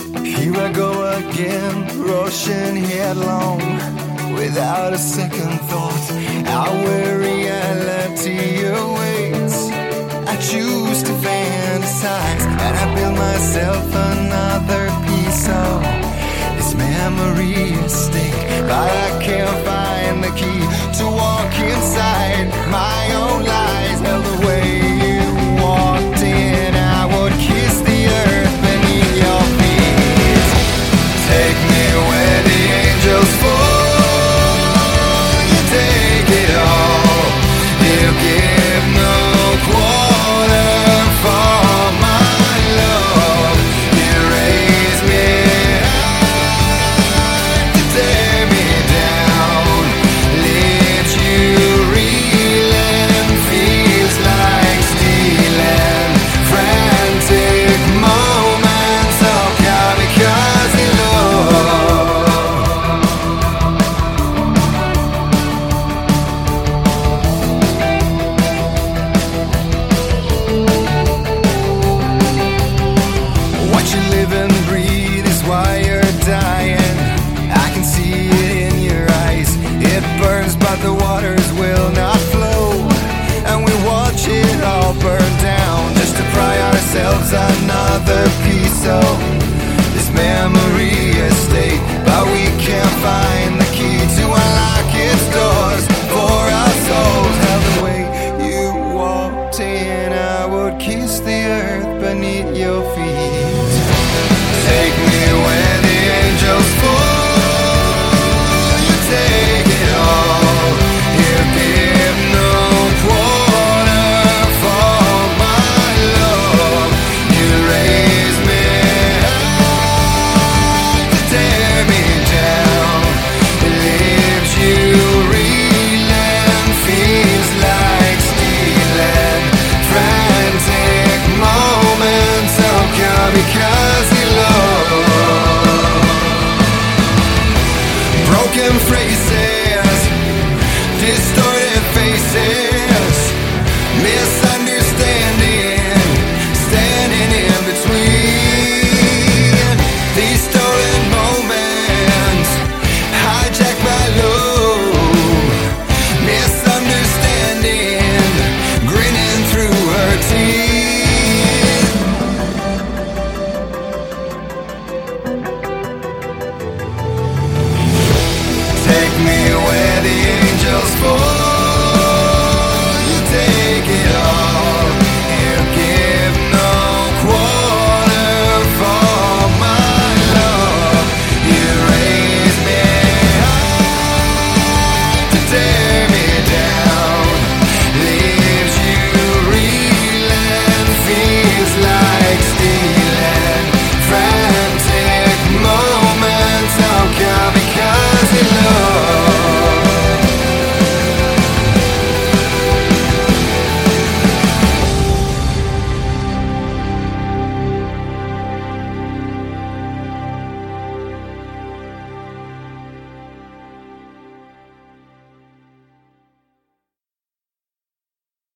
Here I go again, rushing headlong, without a second thought. How where reality awaits, I choose to fantasize, and I build myself another piece of this memory estate. But I can't find the key to walk inside my